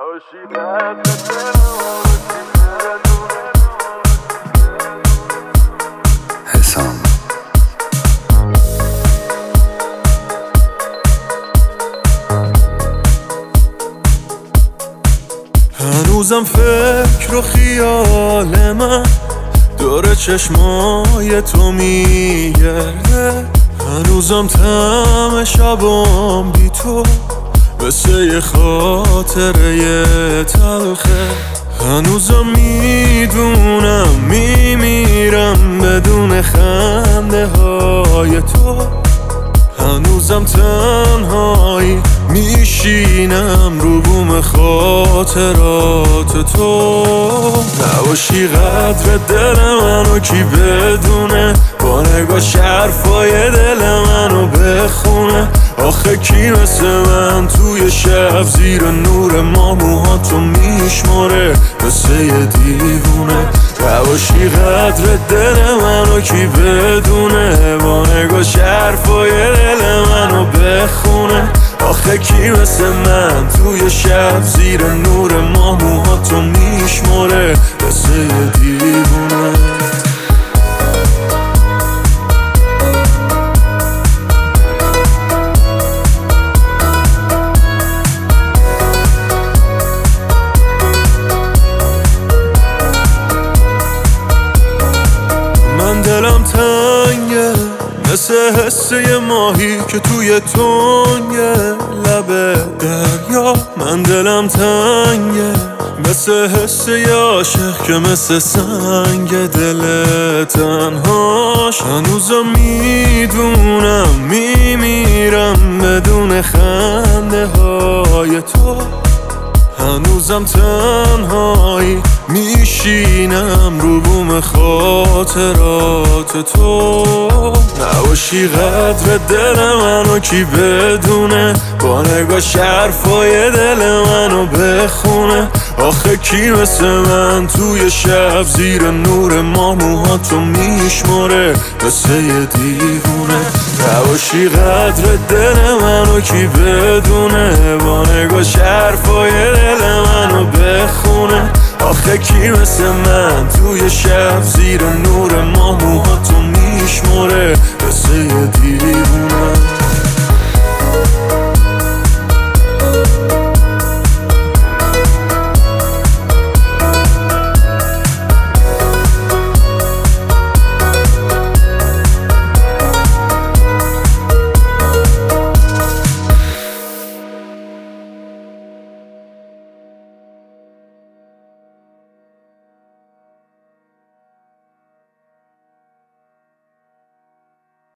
حسام هنوزم فکر و خیال من دور چشمای تو میگرده، هنوزم طعم شبام بی تو مثل یه خاطره تلخه. هنوزم میدونم میمیرم بدون خنده های تو، هنوزم تنهایی میشینم رو بوم خاطرات تو. نباشی قدر دل منو کی بدونه، با نگاش حرفای دل منو بخونه. آخه کی مثل من توی شب زیر نور ما موهاتو میشماره مثل یه دیوونه. نباشی قدر دل منو کی بدونه، با نگاش حرفای دل منو بخونه. آخه کی مثل من توی شب زیر نور ما موهاتو میشماره مثل یه دیوونه. من دلم تنگه مثل حس یه ماهی که توی تنگه لب دریا. من دلم تنگه مثل حس یه عاشق که مثل سنگ دل تنهاش. هنوزم میدونم میمیرم بدون خنده های تو، هنوزم تنهایی میشینم رو بوم خاطرات تو. نباشی قدر دل منو کی بدونه، با نگاش حرفای دل منو بخونه. آخه کی مثل من توی شب زیر نور ما موهاتو میشماره مثل یه دیوونه. نباشی قدر دل منو کی بدونه، با نگاش حرفای دل منو بخونه. آخه کی مثل من توی شب زیر نور ما موهاتو میشماره مثل یه دیوونه.